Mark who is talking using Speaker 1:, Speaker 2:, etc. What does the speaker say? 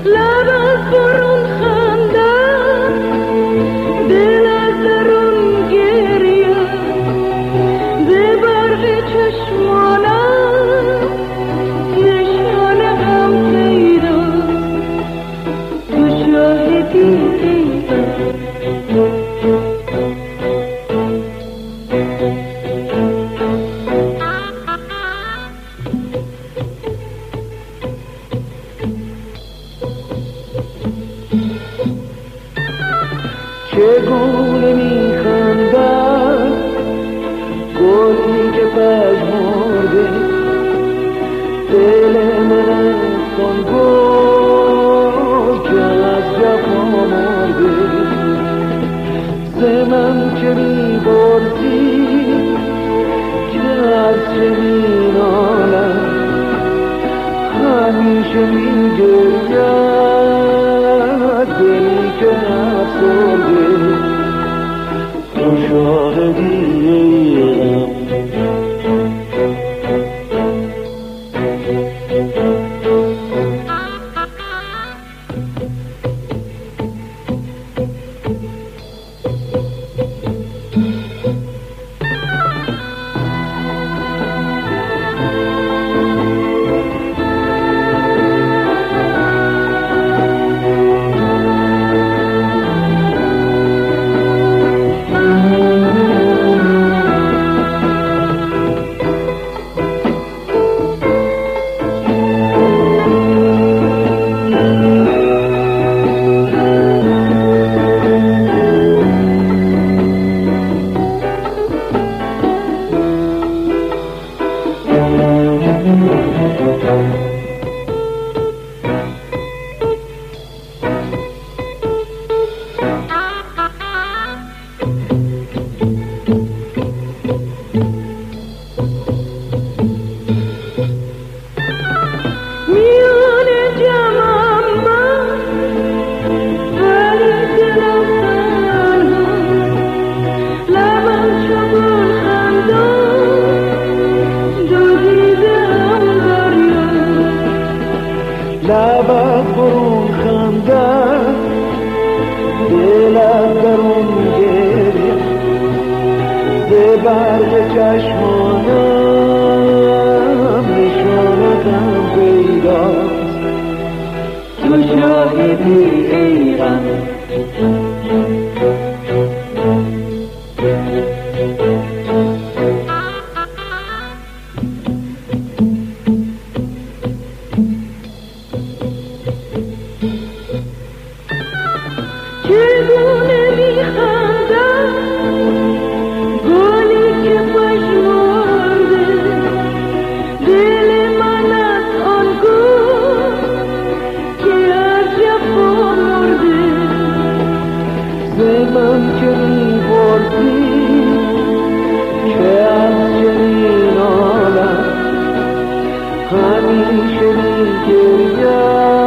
Speaker 1: لب از برون خندم، دل از درون گریه، به برق چشمانم نشانه هم پیدا، تو شاهدی ای
Speaker 2: چگونه میخندد گلی که پژمرده، دل من است آن گل که از جفا مرده. ز من که میپرسی که از چه مینالم، همیشه میگرید دلی که افسرده، تو شاهدی غم. لبت برون خندد، دلت درون گریه، به برق چشمانم نشانتم پیداست، تو شاهدی ای غم.
Speaker 1: چگونه میخندم گلی که پژمرده، دل من از آن گل که از جفا مرده.
Speaker 2: ز من که میپرسی که از چه مینالم، همیشه میگریم